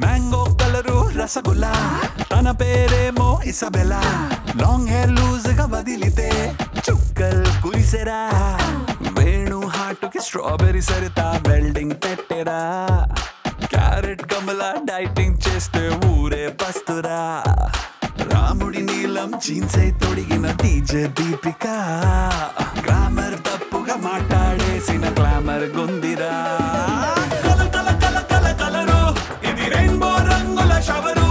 mango colour rasgulla తన పేరేమో ఇసబెలా long hair loose గా వదిలితే చుక్కల్ కురిసెరా వేణు హార్టుకి స్ట్రాబెర్రీ సరితా వెల్డింగ్ పెట్టెరా క్యారెట్ కమలా డైటింగ్ చేస్తే ఊరే పస్తురా రాముడి నీలం జీన్సై తొడిగిన డీజే దీపిక గ్లామర్ తప్పుగా మాట్లాడేసిన గ్లామర్ గుందిరా